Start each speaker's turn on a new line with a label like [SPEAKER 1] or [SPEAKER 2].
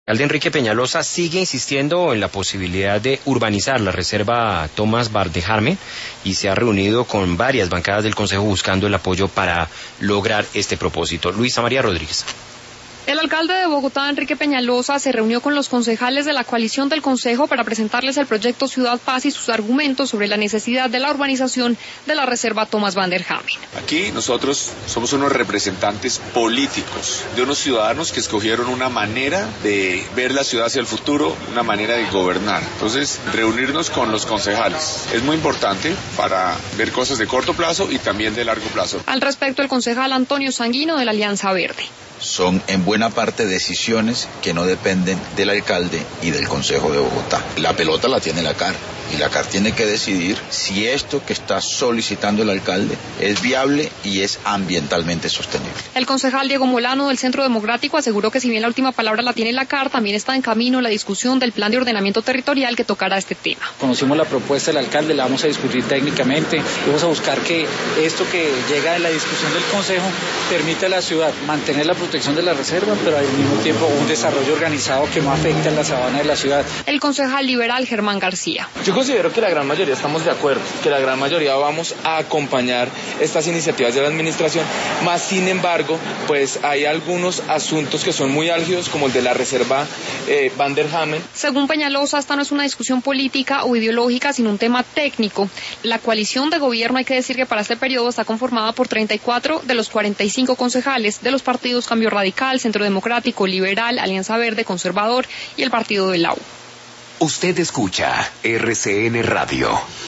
[SPEAKER 1] alcalde Enrique Peñalosa sigue insistiendo en la posibilidad de urbanizar la reserva Tomás Valderrame y se ha reunido con varias bancadas del Consejo buscando el apoyo para lograr este propósito. Luisa María Rodríguez.
[SPEAKER 2] El alcalde de Bogotá, Enrique Peñalosa, se reunió con los concejales de la coalición del Consejo para presentarles el proyecto Ciudad Paz y sus argumentos sobre la necesidad de la urbanización de la reserva Tomás Valderrame.
[SPEAKER 3] Aquí nosotros somos unos representantes políticos de unos ciudadanos que escogieron una manera de ver la ciudad hacia el futuro, una manera de gobernar. Entonces, reunirnos con los concejales es muy importante para ver cosas de corto plazo y también de largo plazo.
[SPEAKER 2] Al respecto, el concejal Antonio Sanguino de la Alianza Verde.
[SPEAKER 4] Son en buena parte decisiones que no dependen del alcalde y del Consejo de Bogotá. La pelota la tiene la CAR y la CAR tiene que decidir si esto que está solicitando el alcalde es viable y es ambientalmente sostenible.
[SPEAKER 2] El concejal Diego Molano del Centro Democrático aseguró que si bien la última palabra la tiene la CAR, también está en camino la discusión del plan de ordenamiento territorial que tocará este tema.
[SPEAKER 5] Conocimos la propuesta del alcalde, la vamos a discutir técnicamente, vamos a buscar que esto que llega en la discusión del Consejo permita a la ciudad mantener la protección de la reserva, pero al mismo tiempo un desarrollo organizado que no afecte a la sabana de la ciudad.
[SPEAKER 2] El concejal liberal Germán García.
[SPEAKER 6] Yo considero que la gran mayoría estamos de acuerdo, que la gran mayoría vamos a acompañar estas iniciativas de la administración, más sin embargo, pues hay algunos asuntos que son muy álgidos, como el de la reserva Valderrame.
[SPEAKER 2] Según Peñalosa, esta no es una discusión política o ideológica, sino un tema técnico. La coalición de gobierno, hay que decir que para este periodo está conformada por 34 de los 45 concejales de los partidos Cambio Radical, Centro Democrático, Liberal, Alianza Verde, Conservador y el partido de la U.
[SPEAKER 7] Usted escucha RCN Radio.